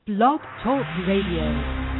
Blog Talk Radio.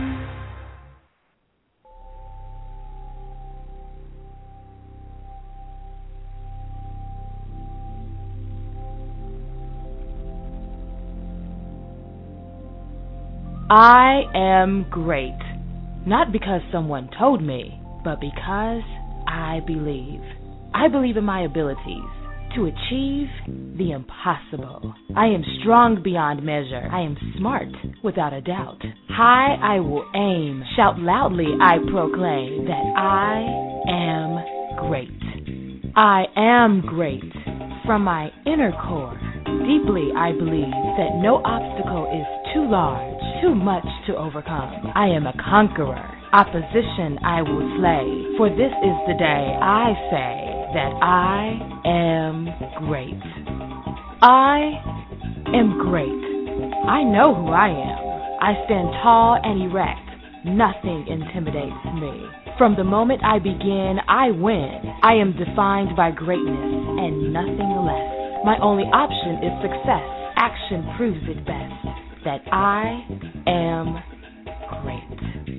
I am great, not because someone told me, but because I believe. I believe in my abilities to achieve the impossible. I am strong beyond measure. I am smart without a doubt. High I will aim. Shout loudly I proclaim that I am great. I am great. From my inner core, deeply I believe that no obstacle is too large, too much to overcome. I am a conqueror. Opposition I will slay. For this is the day I say that I am great. I am great. I know who I am. I stand tall and erect. Nothing intimidates me. From the moment I begin, I win. I am defined by greatness and nothing less. My only option is success. Action proves it best that I am great.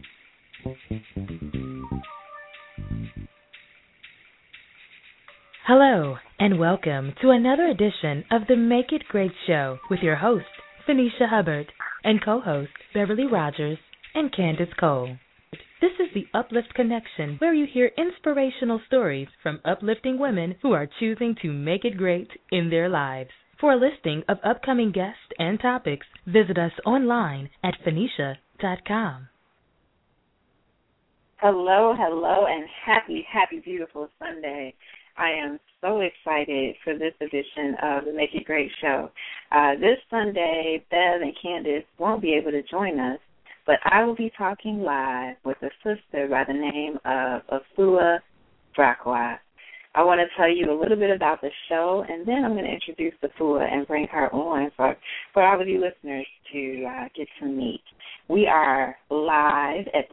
Hello, and welcome to another edition of the Make It Great Show with your host, Phoenicia Hubbard, and co-host Beverly Rogers and Candace Cole. This is the Uplift Connection, where you hear inspirational stories from uplifting women who are choosing to make it great in their lives. For a listing of upcoming guests and topics, visit us online at Phoenicia.com. Hello, and happy, beautiful Sunday. I am so excited for this edition of the Make It Great Show. This Sunday, Bev and Candace won't be able to join us, but I will be talking live with a sister by the name of Afua Brackwell. I want to tell you a little bit about the show, and then I'm going to introduce Afua and bring her on for all of you listeners to get to meet. We are live at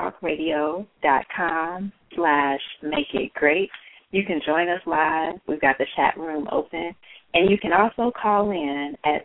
blogtalkradio.com/makeitgreat. You can join us live. We've got the chat room open. And you can also call in at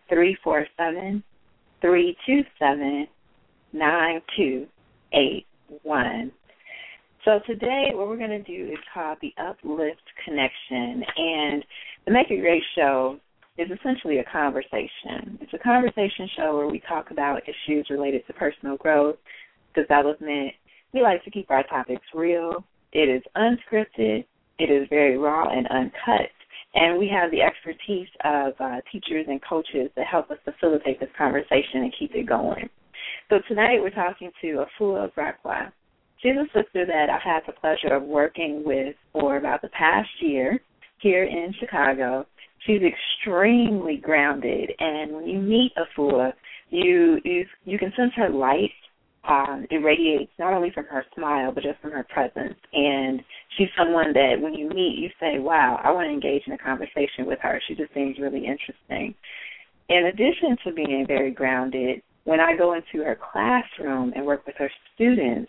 347-327-9281. So today what we're going to do is called the Uplift Connection. And the Make It Great Show is essentially a conversation. It's a conversation show where we talk about issues related to personal growth, development. We like to keep our topics real. It is unscripted. It is very raw and uncut, and we have the expertise of teachers and coaches that help us facilitate this conversation and keep it going. So tonight we're talking to Afua Brackwell. She's a sister that I've had the pleasure of working with for about the past year here in Chicago. She's extremely grounded, and when you meet Afua, you can sense her light. It radiates not only from her smile, but just from her presence. And she's someone that when you meet, you say, wow, I want to engage in a conversation with her. She just seems really interesting. In addition to being very grounded, when I go into her classroom and work with her students,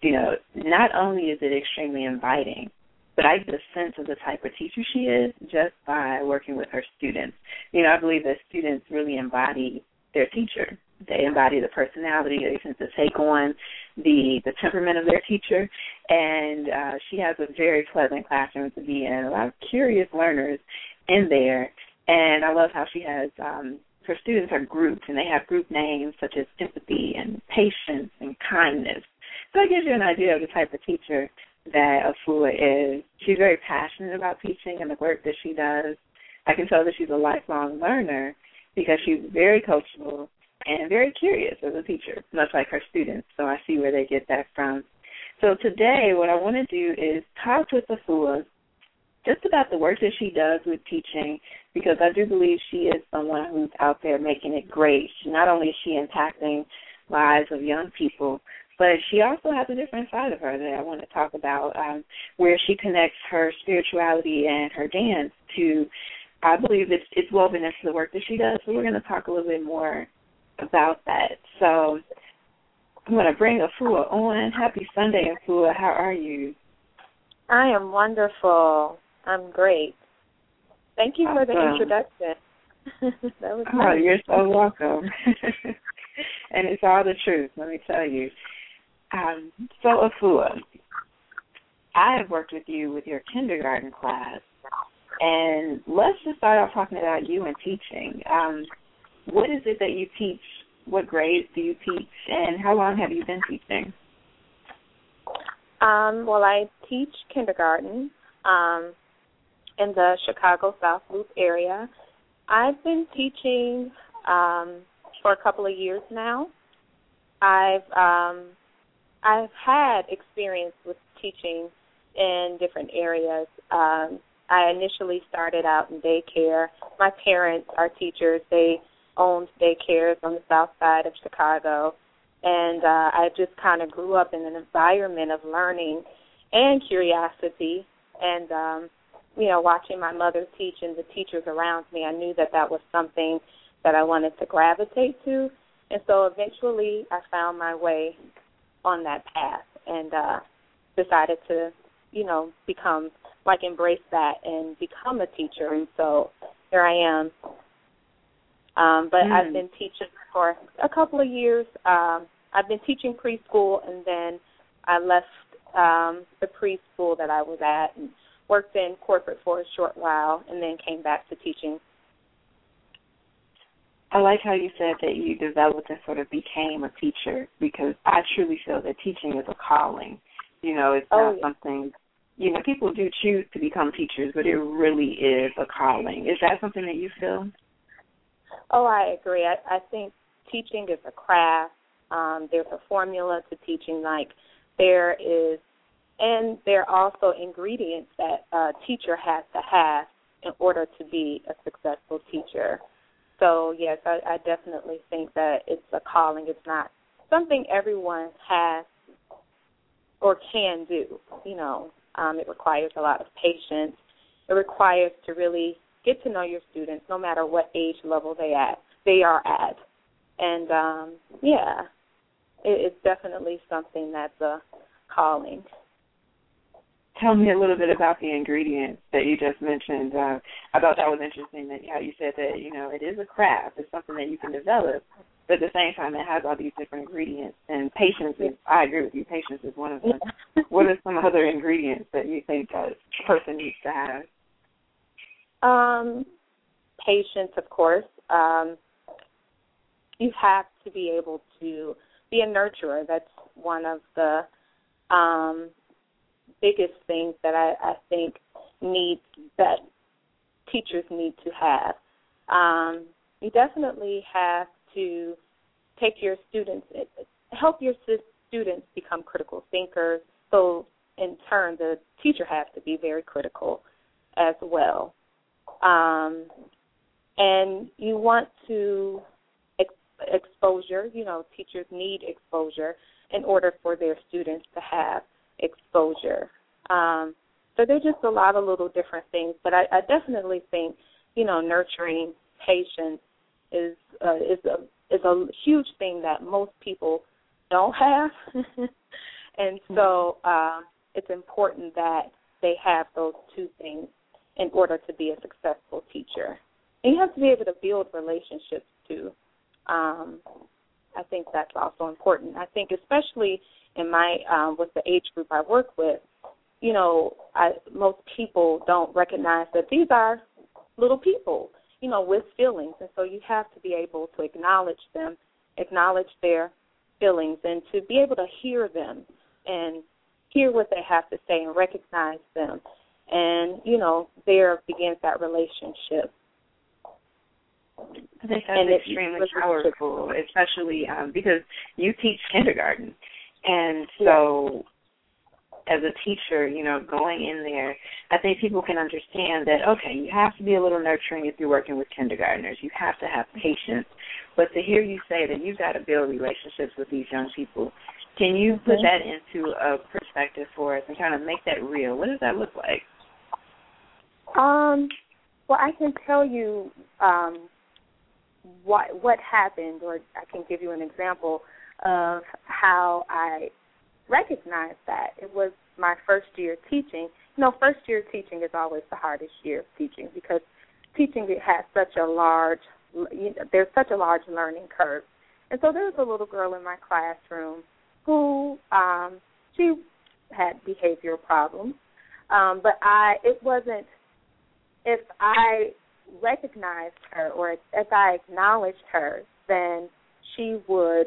not only is it extremely inviting, but I get a sense of the type of teacher she is just by working with her students. I believe that students really embody their teacher. They embody the personality. They tend to take on the temperament of their teacher. And she has a very pleasant classroom to be in, a lot of curious learners in there. And I love how she has her students are grouped, and they have group names such as empathy and patience and kindness. So it gives you an idea of the type of teacher that Afua is. She's very passionate about teaching and the work that she does. I can tell that she's a lifelong learner because she's very coachable and very curious as a teacher, much like her students. So I see where they get that from. So today what I want to do is talk with Afua just about the work that she does with teaching, because I do believe she is someone who's out there making it great. Not only is she impacting lives of young people, but she also has a different side of her that I want to talk about, where she connects her spirituality and her dance to, I believe it's woven into the work that she does. So we're going to talk a little bit more about that. So I'm going to bring Afua on. Happy Sunday, Afua. How are you? I am wonderful. I'm great. Thank you for the introduction. That was nice. You're so welcome. and it's all the truth, let me tell you. So, Afua, I have worked with you with your kindergarten class, and let's just start off talking about you and teaching. What is it that you teach? What grades do you teach, and how long have you been teaching? Well, I teach kindergarten in the Chicago South Loop area. I've been teaching for a couple of years now. I've had experience with teaching in different areas. I initially started out in daycare. My parents are teachers. They owned daycares on the south side of Chicago. And I just kind of grew up in an environment of learning and curiosity. And, watching my mother teach and the teachers around me, I knew that that was something that I wanted to gravitate to. And so eventually I found my way on that path and decided to, embrace that and become a teacher. And so here I am. But I've been teaching for a couple of years. I've been teaching preschool, and then I left the preschool that I was at and worked in corporate for a short while, and then came back to teaching. I like how you said that you developed and sort of became a teacher, because I truly feel that teaching is a calling. It's not something, people do choose to become teachers, but it really is a calling. Is that something that you feel? Oh, I agree. I think teaching is a craft. There's a formula to teaching, there are also ingredients that a teacher has to have in order to be a successful teacher. So, yes, I definitely think that it's a calling. It's not something everyone has or can do. It requires a lot of patience. It requires to really get to know your students, no matter what age level they are at. And, it's definitely something that's a calling. Tell me a little bit about the ingredients that you just mentioned. I thought that was interesting, that how you said that, it is a craft. It's something that you can develop, but at the same time it has all these different ingredients. And patience is, I agree with you, patience is one of them. What are some other ingredients that you think a person needs to have? Patience, of course. You have to be able to be a nurturer. That's one of the biggest things that I think that teachers need to have. You definitely have to take your students, help your students become critical thinkers. So in turn, the teacher has to be very critical as well. And you want to exposure. Teachers need exposure in order for their students to have exposure. So there's just a lot of little different things, but I definitely think, nurturing patience is a huge thing that most people don't have. And so it's important that they have those two things in order to be a successful teacher. And you have to be able to build relationships too. I think that's also important. I think especially in my with the age group I work with, most people don't recognize that these are little people, with feelings. And so you have to be able to acknowledge them, acknowledge their feelings, and to be able to hear them and hear what they have to say and recognize them. And, there begins that relationship. I think that's extremely powerful, especially because you teach kindergarten. And so as a teacher, going in there, I think people can understand that, okay, you have to be a little nurturing if you're working with kindergartners. You have to have patience. But to hear you say that you've got to build relationships with these young people, can you put that into a perspective for us and kind of make that real? What does that look like? Well, I can tell you what happened, or I can give you an example of how I recognized that. It was my first year teaching. First year teaching is always the hardest year of teaching, because teaching, it has such a large, there's such a large learning curve. And so there was a little girl in my classroom who she had behavioral problems, but it wasn't, if I recognized her or if I acknowledged her, then she was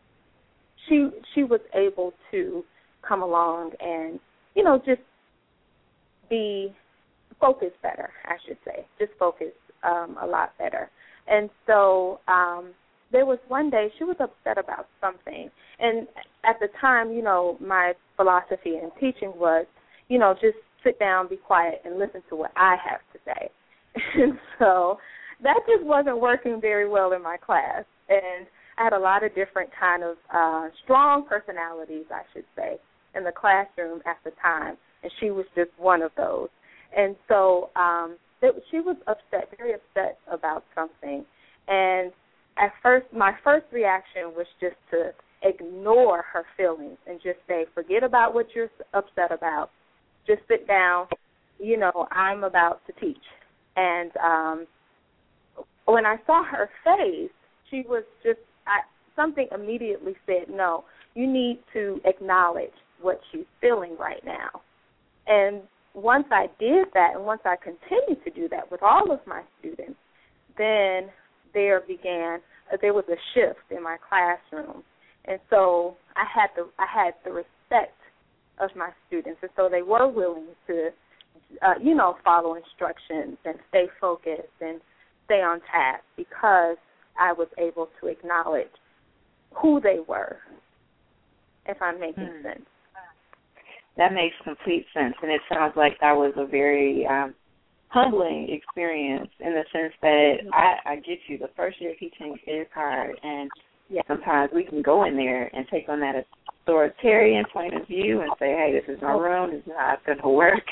able to come along and, just be focused better, I should say, just focus a lot better. And so there was one day she was upset about something. And at the time, my philosophy in teaching was, just sit down, be quiet, and listen to what I have to say. And so that just wasn't working very well in my class. And I had a lot of different kind of strong personalities, I should say, in the classroom at the time. And she was just one of those. And so she was upset, very upset about something. And at first, my first reaction was just to ignore her feelings and just say, forget about what you're upset about. Just sit down. I'm about to teach. And when I saw her face, she was just, something immediately said, no, you need to acknowledge what she's feeling right now. And once I did that, and once I continued to do that with all of my students, then there was a shift in my classroom. And so I had the respect of my students, and so they were willing to, follow instructions and stay focused and stay on task because I was able to acknowledge who they were, if I'm making sense. That makes complete sense, and it sounds like that was a very humbling experience in the sense that I get you. The first year teaching is hard, and sometimes we can go in there and take on that authoritarian point of view and say, hey, this is my room, this is not going to work.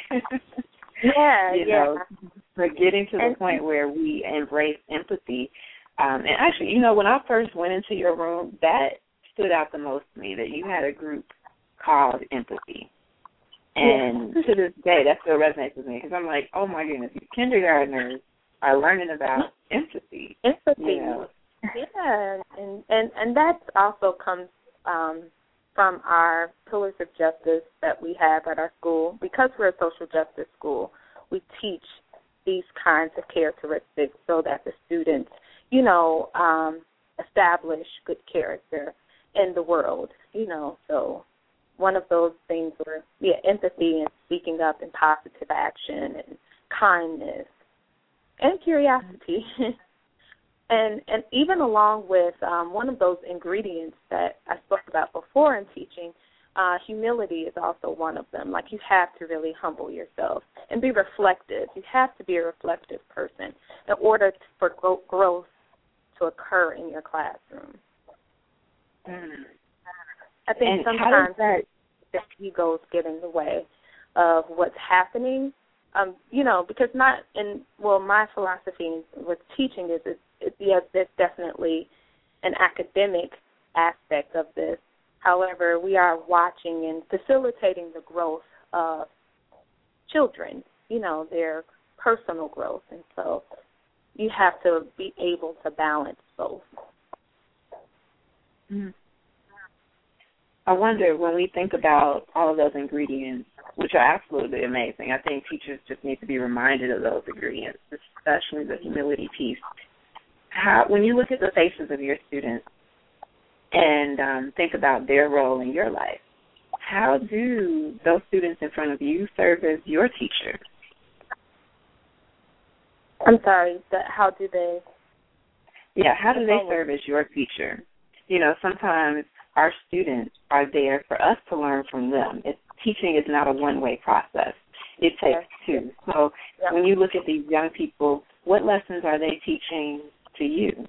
But getting to the point where we embrace empathy. And actually, when I first went into your room, that stood out the most to me, that you had a group called Empathy. And to this day, that still resonates with me because I'm like, oh, my goodness, these kindergartners are learning about empathy. Yeah, and that also comes from our pillars of justice that we have at our school. Because we're a social justice school, we teach these kinds of characteristics so that the students, establish good character in the world, so one of those things were, empathy and speaking up and positive action and kindness and curiosity. and even along with one of those ingredients that I spoke about before in teaching, humility is also one of them. Like, you have to really humble yourself and be reflective. You have to be a reflective person in order for growth to occur in your classroom. I think sometimes that egos get in the way of what's happening, because my philosophy with teaching is yes, there's definitely an academic aspect of this. However, we are watching and facilitating the growth of children, their personal growth. And so you have to be able to balance both. I wonder, when we think about all of those ingredients, which are absolutely amazing, I think teachers just need to be reminded of those ingredients, especially the humility piece. When you look at the faces of your students and think about their role in your life, how do those students in front of you serve as your teacher? I'm sorry, how do they? Yeah, how do they serve as your teacher? Sometimes our students are there for us to learn from them. Teaching is not a one-way process. It takes two. So when you look at these young people, what lessons are they teaching to you?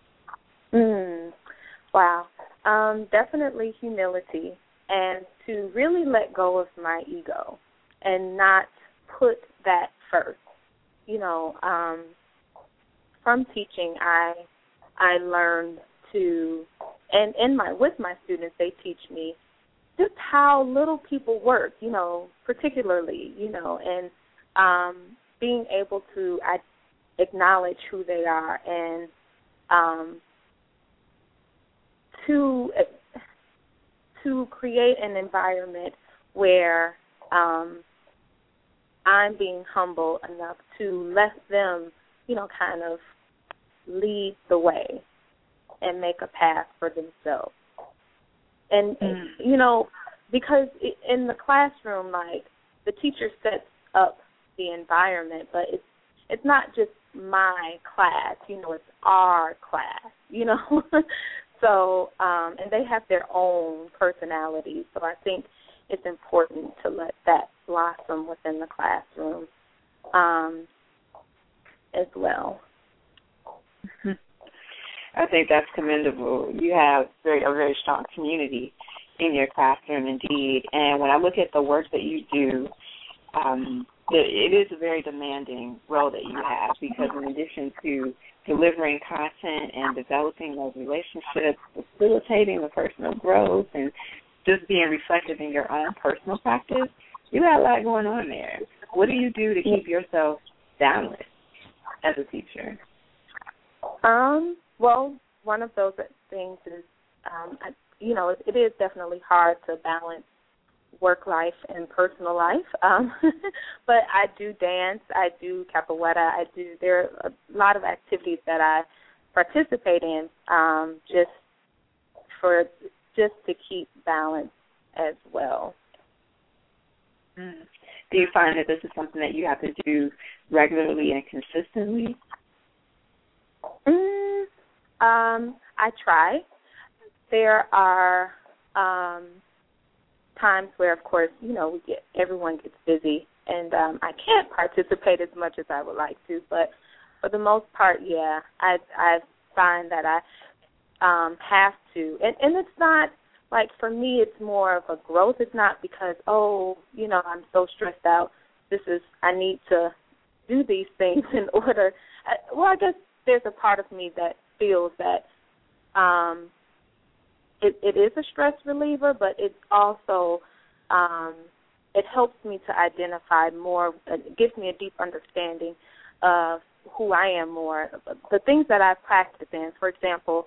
Wow. Definitely humility, and to really let go of my ego and not put that first. From teaching, I learned to, and with my students, they teach me just how little people work, particularly, and being able to acknowledge who they are and to create an environment where I'm being humble enough to let them, kind of lead the way and make a path for themselves. And, because in the classroom, like, the teacher sets up the environment, but it's not just my class, it's our class, So, and they have their own personalities, so I think it's important to let that blossom within the classroom as well. I think that's commendable. You have a very strong community in your classroom, indeed. And when I look at the work that you do, it is a very demanding role that you have, because in addition to delivering content and developing those relationships, facilitating the personal growth, and just being reflective in your own personal practice, you got a lot going on there. What do you do to keep yourself balanced as a teacher? Well, one of those things is, it is definitely hard to balance work life and personal life. But I do dance, I do capoeira, there are a lot of activities that I participate in just to keep balance as well. Do you find that this is something that you have to do regularly and consistently? I try. There are times where, of course, everyone gets busy, and I can't participate as much as I would like to. But for the most part, yeah, I find that I have to, and it's not like, for me, it's more of a growth. It's not because I'm so stressed out. I need to do these things in order. I guess there's a part of me that feels that it is a stress reliever, but it's also it helps me to identify more. It gives me a deep understanding of who I am more. The things that I practice in, for example,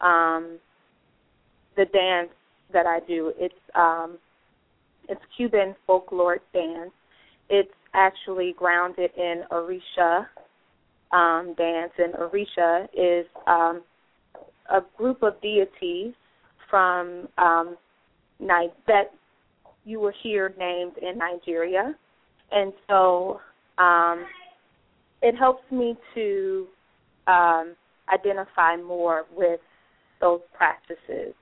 the dance that I do, it's Cuban folkloric dance. It's actually grounded in Orisha dance, and Orisha is a group of deities from that you will hear named in Nigeria, and so it helps me to identify more with those practices.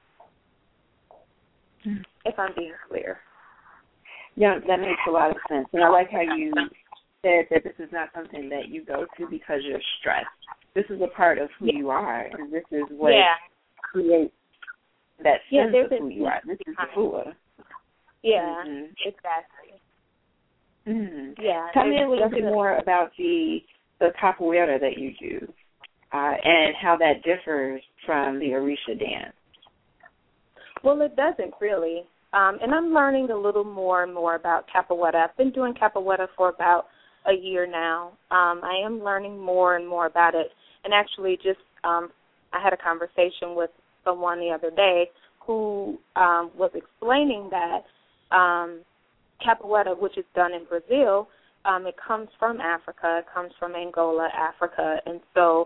If I'm being clear. Yeah, that makes a lot of sense. And I like how you said that this is not something that you go to because you're stressed. This is a part of who you are, and this is what creates that sense of who you are. This is the Fua. Yeah, exactly. Yeah. Tell me a little bit more about the capoeira that you do and how that differs from the Orisha dance. Well, it doesn't really. And I'm learning a little more and more about capoeira. I've been doing capoeira for about a year now. I am learning more and more about it. And actually just I had a conversation with someone the other day who was explaining that capoeira, which is done in Brazil, it comes from Africa. It comes from Angola, Africa. And so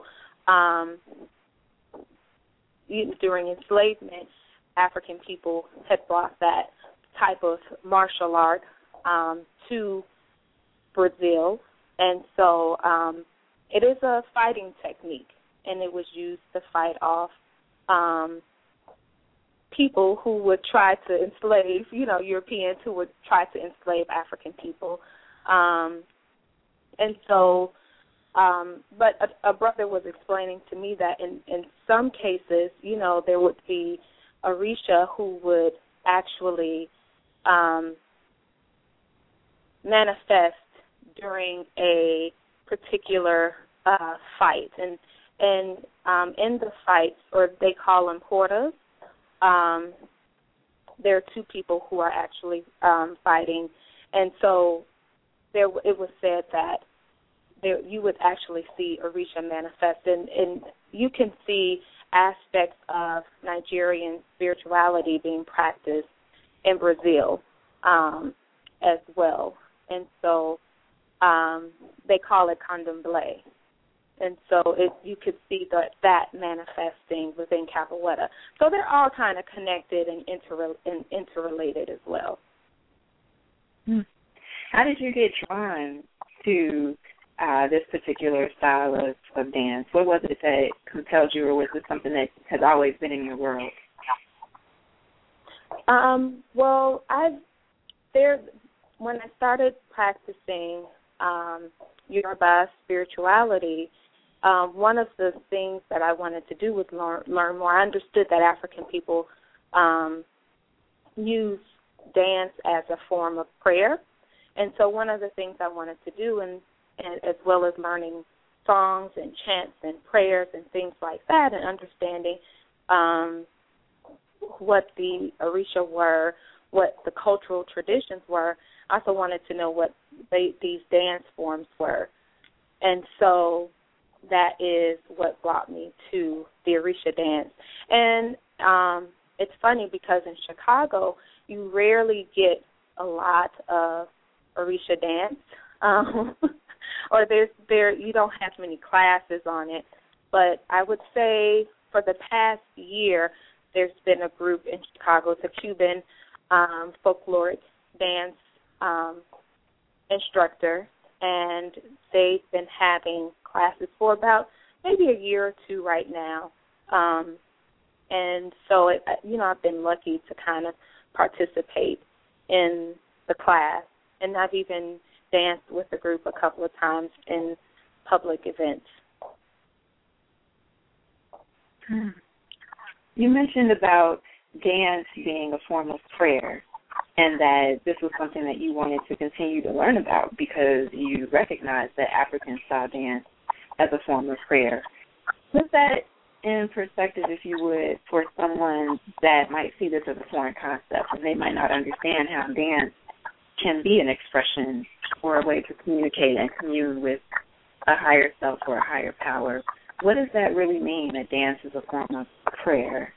during enslavement, African people had brought that type of martial art to Brazil, and so it is a fighting technique, and it was used to fight off people who would try to enslave, Europeans who would try to enslave African people, and so. But a brother was explaining to me that in some cases, there would be Orisha who would actually manifest during a particular fight, and in the fights, or they call them portas, there are two people who are actually fighting, and so it was said that you would actually see Orisha manifest, and you can see aspects of Nigerian spirituality being practiced in Brazil as well. And so they call it candomblé. And so you could see that manifesting within Capoeira. So they're all kind of connected and interrelated as well. How did you get drawn to this particular style of dance? What was it that compelled you, or was it something that has always been in your world? Well, when I started practicing Yoruba spirituality, one of the things that I wanted to do was learn more. I understood that African people use dance as a form of prayer, and so one of the things I wanted to do, and as well as learning songs and chants and prayers and things like that, and understanding what the Orisha were, what the cultural traditions were, I also wanted to know what these dance forms were. And so that is what brought me to the Orisha dance. And it's funny because in Chicago, you rarely get a lot of Orisha dance, or you don't have many classes on it. But I would say for the past year, there's been a group in Chicago. It's a Cuban folkloric dance instructor, and they've been having classes for about maybe a year or two right now. And so, I've been lucky to kind of participate in the class, and I've even danced with the group a couple of times in public events. You mentioned about dance being a form of prayer, and that this was something that you wanted to continue to learn about because you recognize that Africans saw dance as a form of prayer. Put that in perspective, if you would, for someone that might see this as a foreign concept and they might not understand how dance can be an expression or a way to communicate and commune with a higher self or a higher power. What does that really mean, that dance is a form of prayer?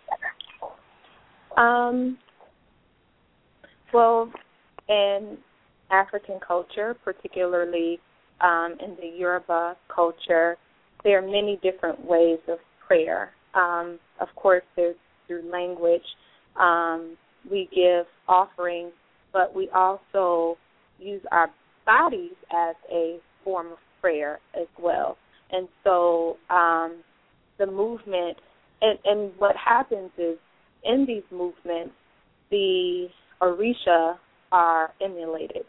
Well, in African culture, particularly in the Yoruba culture, there are many different ways of prayer. Of course, there's through language. We give offerings, but we also use our bodies as a form of prayer as well. And so the movement, and what happens is in these movements, the Orisha are emulated.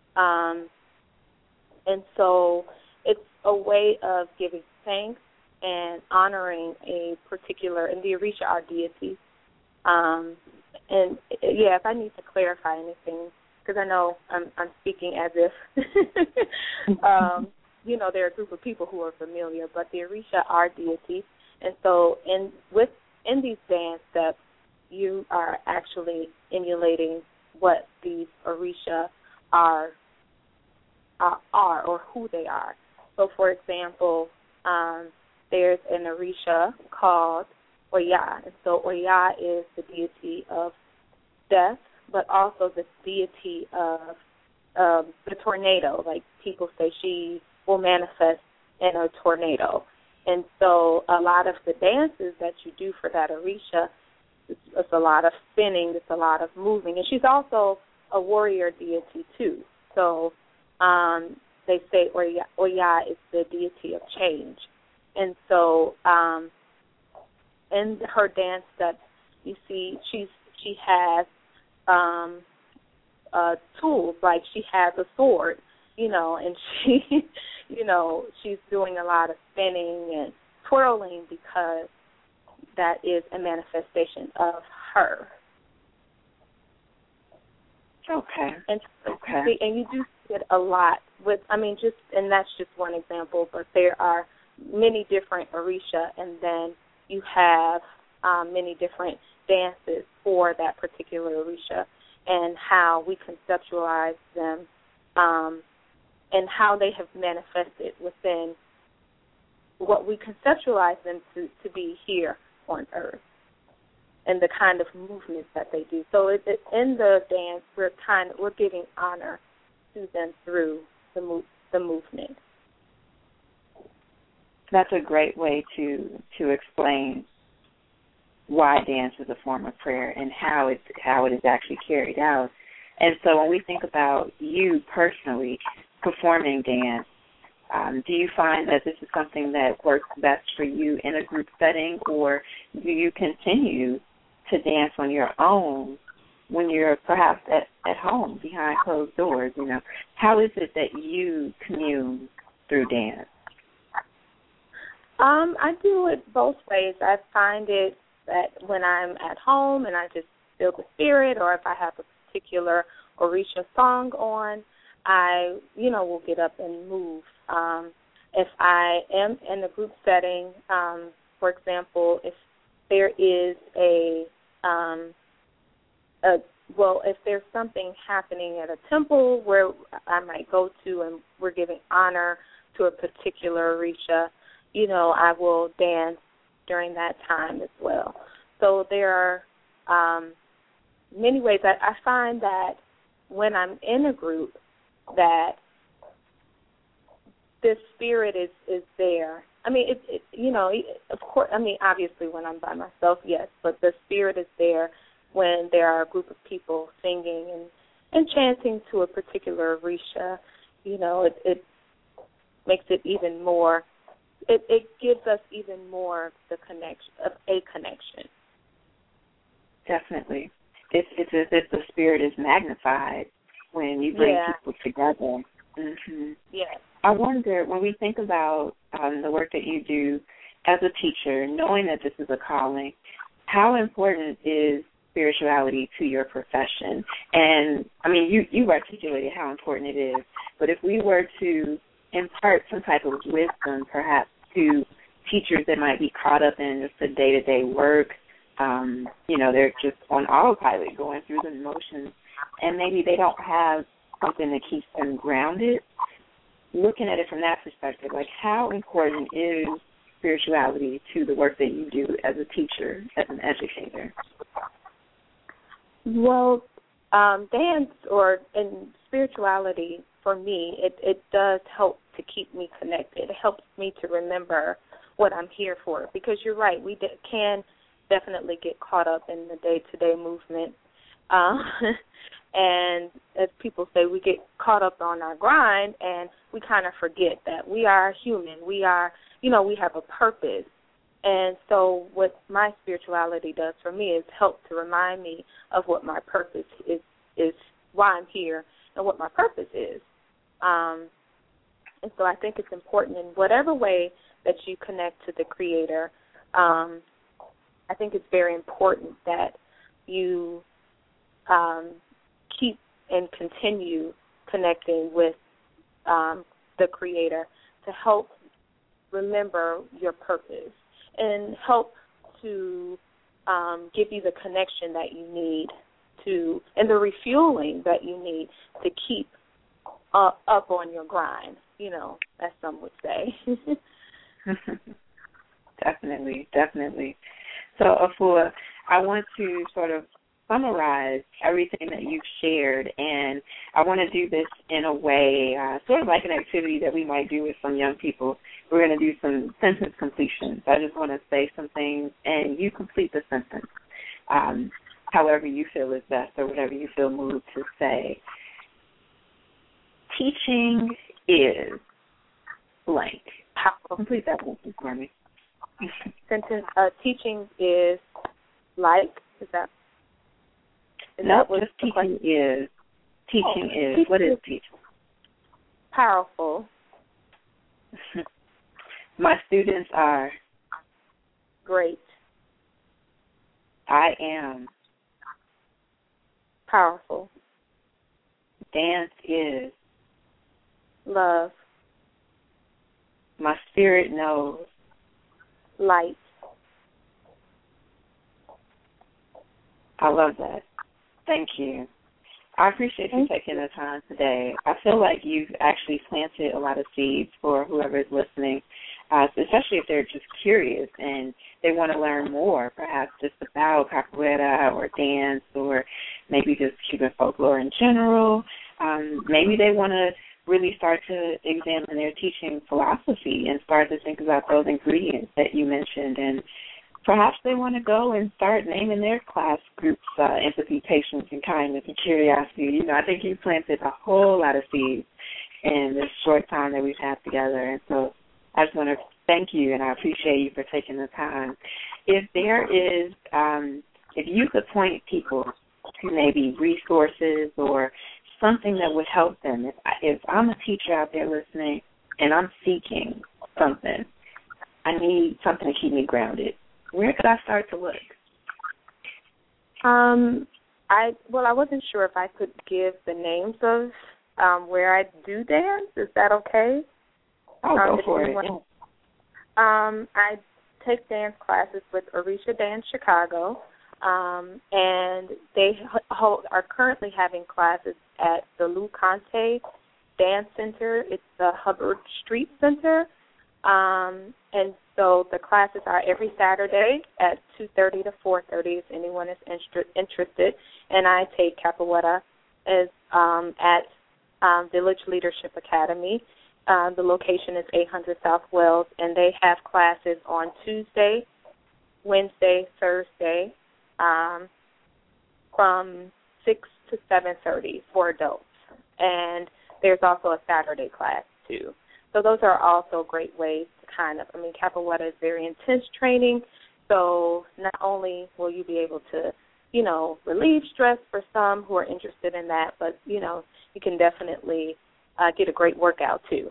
And so it's a way of giving thanks and honoring a particular, and the Orisha are deities. And, if I need to clarify anything, because I know I'm speaking as if, there are a group of people who are familiar, but the Orisha are deities. And so in these dance steps, you are actually emulating what these Orisha are or who they are. So, for example, there's an Orisha called Oya. And so Oya is the deity of death, but also the deity of the tornado. Like people say, she will manifest in a tornado. And so a lot of the dances that you do for that Orisha, it's a lot of spinning, it's a lot of moving. And she's also a warrior deity too. So they say Oya is the deity of change. And so in her dance steps, you see she has tools, like she has a sword, and she, she's doing a lot of spinning and twirling because that is a manifestation of her. Okay. And you do see it a lot and that's just one example, but there are many different Orisha, and then you have many different dances for that particular Orisha, and how we conceptualize them, and how they have manifested within what we conceptualize them to be here on earth, and the kind of movements that they do. So in the dance, we're giving honor to them through the movement. That's a great way to explain why dance is a form of prayer and how it is actually carried out. And so when we think about you personally performing dance, do you find that this is something that works best for you in a group setting, or do you continue to dance on your own when you're perhaps at home behind closed doors? You know, how is it that you commune through dance? I do it both ways. I find it that when I'm at home and I just feel the spirit, or if I have a particular Orisha song on, I, will get up and move. If I am in a group setting, for example, if there is if there's something happening at a temple where I might go to and we're giving honor to a particular Orisha, I will dance during that time as well. So there are many ways that I find that when I'm in a group that the spirit is there. I mean, of course, obviously when I'm by myself, yes, but the spirit is there when there are a group of people singing and chanting to a particular Orisha. It makes it even more, it gives us even more a connection. Definitely. It's as if the spirit is magnified when you bring people together. Mm-hmm. Yes. I wonder, when we think about the work that you do as a teacher, knowing that this is a calling, how important is spirituality to your profession? And, you articulated how important it is, but if we were to impart some type of wisdom, perhaps, to teachers that might be caught up in just the day-to-day work, they're just on autopilot going through the motions, and maybe they don't have something that keeps them grounded. Looking at it from that perspective, like, how important is spirituality to the work that you do as a teacher, as an educator? Well, dance and spirituality, for me, it does help to keep me connected. It helps me to remember what I'm here for, because you're right, we can definitely get caught up in the day-to-day movement. And as people say, we get caught up on our grind, and we kind of forget that we are human. We are, we have a purpose. And so what my spirituality does for me is help to remind me of what my purpose is why I'm here and what my purpose is. And so I think it's important in whatever way that you connect to the Creator. I think it's very important that you keep and continue connecting with the Creator to help remember your purpose and help to give you the connection that you need and the refueling that you need to keep up on your grind, as some would say. Definitely. So, Afua, I want to sort of summarize everything that you've shared, and I want to do this in a way, sort of like an activity that we might do with some young people. We're going to do some sentence completions. I just want to say some things, and you complete the sentence, however you feel is best or whatever you feel moved to say. Teaching is blank. Complete that sentence for me. Sentence. Teaching is like. Is that? No, just teaching is. Teaching is. What is teaching? Powerful. My students are. Great. I am. Powerful. Dance is. Love. My spirit knows. Light. I love that. Thank you. I appreciate you taking the time today. I feel like you've actually planted a lot of seeds for whoever is listening especially if they're just curious and they want to learn more, perhaps just about capoeira or dance or maybe just Cuban folklore in general. Maybe they want to really start to examine their teaching philosophy and start to think about those ingredients that you mentioned. And perhaps they want to go and start naming their class groups empathy, patience, and kindness and curiosity. You know, I think you planted a whole lot of seeds in this short time that we've had together. And so I just want to thank you, and I appreciate you for taking the time. If there is, if you could point people to maybe resources or something that would help them, if I'm a teacher out there listening and I'm seeking something, I need something to keep me grounded, where could I start to look? I wasn't sure if I could give the names of where I do dance. Is that okay? Oh, go for it. I take dance classes with Orisha Dance Chicago, and they are currently having classes at the Lou Conte Dance Center. It's the Hubbard Street Center, and so the classes are every Saturday at 2:30 to 4:30 if anyone is interested. And I take capoeira at Village Leadership Academy. The location is 800 South Wells, and they have classes on Tuesday, Wednesday, Thursday, from 6 to 7:30 for adults. And there's also a Saturday class, too. So those are also great ways to capoeira is very intense training, so not only will you be able to, relieve stress for some who are interested in that, but, you can definitely get a great workout, too.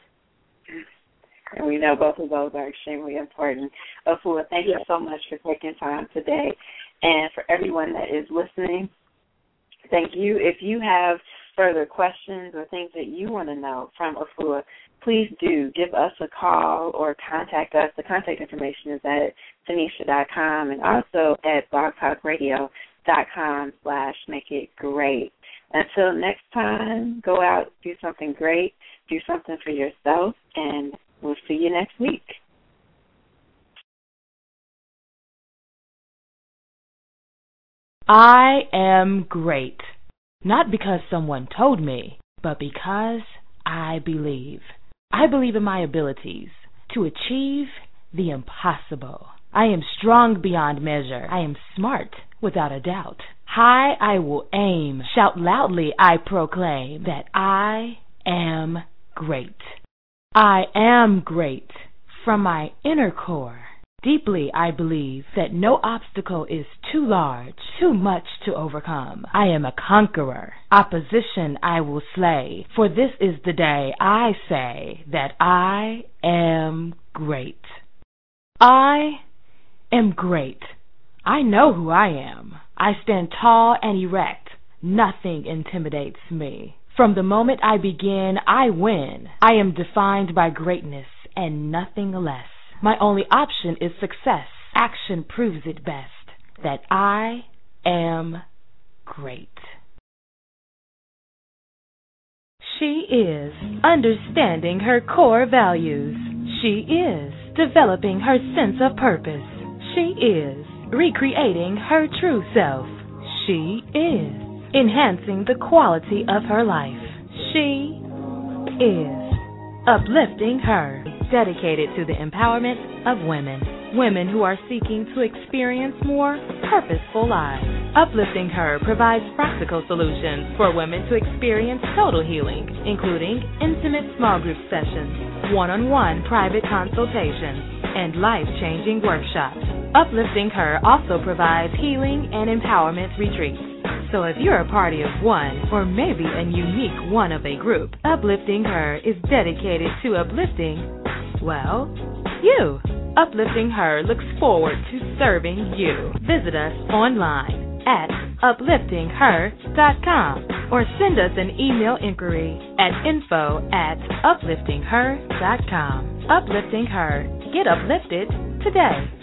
And we know both of those are extremely important. Afua, thank you so much for taking time today. And for everyone that is listening, thank you. If you have further questions or things that you want to know from Afua, please do give us a call or contact us. The contact information is at Tanisha.com and also at blogtalkradio.com/makeitgreat. Until next time, go out, do something great, do something for yourself, and we'll see you next week. I am great, not because someone told me, but because I believe. I believe in my abilities to achieve the impossible. I am strong beyond measure. I am smart without a doubt. High I will aim. Shout loudly I proclaim that I am great. I am great from my inner core. Deeply I believe that no obstacle is too large, too much to overcome. I am a conqueror. Opposition I will slay, for this is the day I say that I am great. I am great. I know who I am. I stand tall and erect. Nothing intimidates me. From the moment I begin, I win. I am defined by greatness and nothing less. My only option is success. Action proves it best. That I am great. She is understanding her core values. She is developing her sense of purpose. She is recreating her true self. She is enhancing the quality of her life. She is uplifting her. Dedicated to the empowerment of women. Women who are seeking to experience more purposeful lives. Uplifting Her provides practical solutions for women to experience total healing, including intimate small group sessions, one-on-one private consultations, and life-changing workshops. Uplifting Her also provides healing and empowerment retreats. So if you're a party of one, or maybe a unique one of a group, Uplifting Her is dedicated to uplifting, well, you. Uplifting Her looks forward to serving you. Visit us online at upliftingher.com or send us an email inquiry at info@upliftingher.com. Uplifting Her. Get uplifted today.